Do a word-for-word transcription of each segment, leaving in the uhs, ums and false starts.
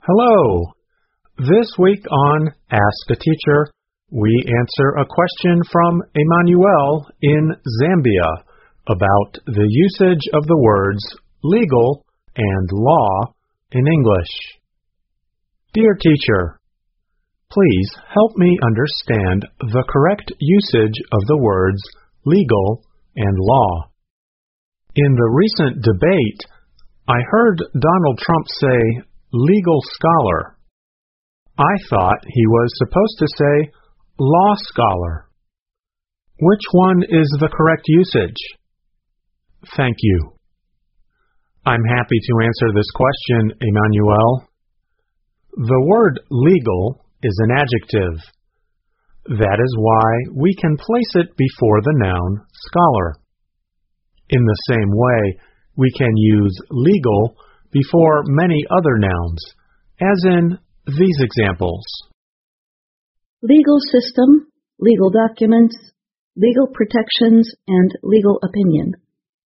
Hello! This week on Ask a Teacher, we answer a question from Emmanuel in Zambia about the usage of the words legal and law in English. Dear teacher, please help me understand the correct usage of the words legal and law. In the recent debate, I heard Donald Trump say legal scholar. I thought he was supposed to say law scholar. Which one is the correct usage? Thank you. I'm happy to answer this question, Emmanuel. The word legal is an adjective. That is why we can place it before the noun scholar. In the same way, we can use legal before many other nouns, as in these examples. Legal system, legal documents, legal protections, and legal opinion.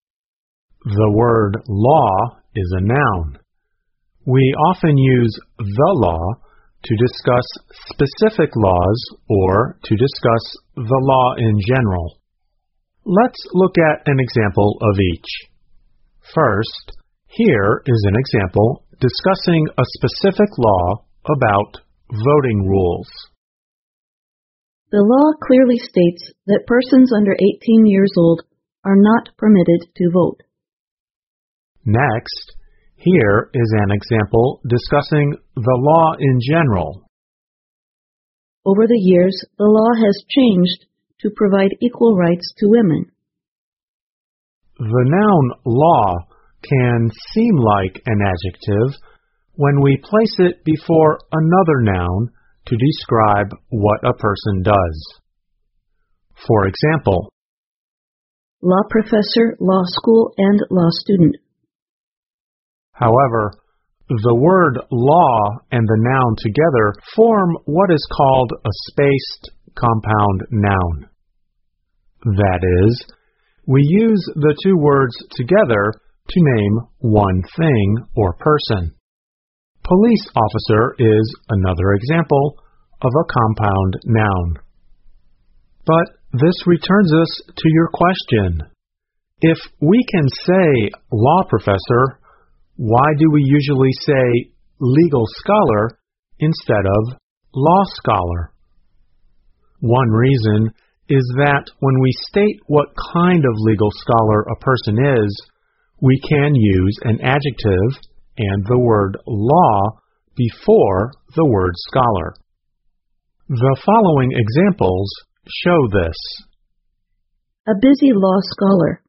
The word law is a noun. We often use the law to discuss specific laws or to discuss the law in general. Let's look at an example of each. First, here is an example discussing a specific law about voting rules. The law clearly states that persons under eighteen years old are not permitted to vote. Next, here is an example discussing the law in general. Over the years, the law has changed to provide equal rights to women. The noun law can seem like an adjective when we place it before another noun to describe what a person does. For example, law professor, law school, and law student. However, the word law and the noun together form what is called a spaced compound noun. That is, we use the two words together to name one thing or person. Police officer is another example of a compound noun. But this returns us to your question. If we can say law professor, why do we usually say legal scholar instead of law scholar? One reason is that when we state what kind of legal scholar a person is, we can use an adjective and the word law before the word scholar. The following examples show this. A busy law scholar.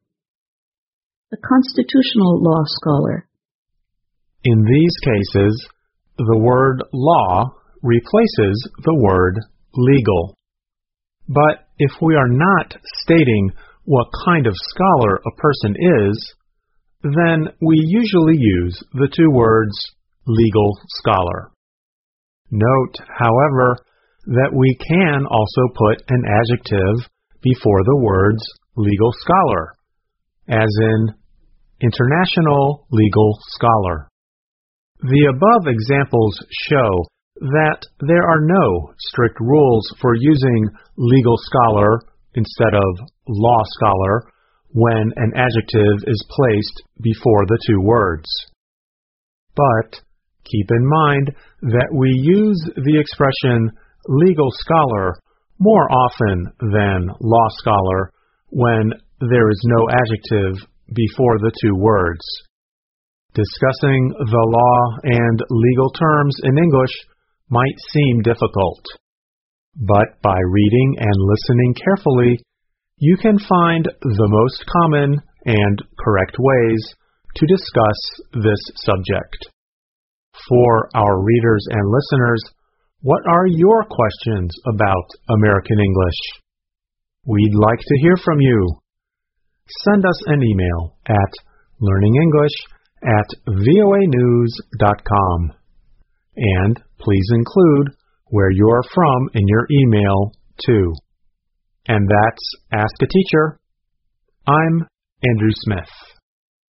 A constitutional law scholar. In these cases, the word law replaces the word legal. But if we are not stating what kind of scholar a person is, then we usually use the two words legal scholar. Note, however, that we can also put an adjective before the words legal scholar, as in international legal scholar. The above examples show that there are no strict rules for using legal scholar instead of law scholar when an adjective is placed before the two words. But keep in mind that we use the expression legal scholar more often than law scholar when there is no adjective before the two words. Discussing the law and legal terms in English might seem difficult, but by reading and listening carefully, you can find the most common and correct ways to discuss this subject. For our readers and listeners, what are your questions about American English? We'd like to hear from you. Send us an email at learningenglish at voa news dot com. And please include where you are from in your email, too. And that's Ask a Teacher. I'm Andrew Smith.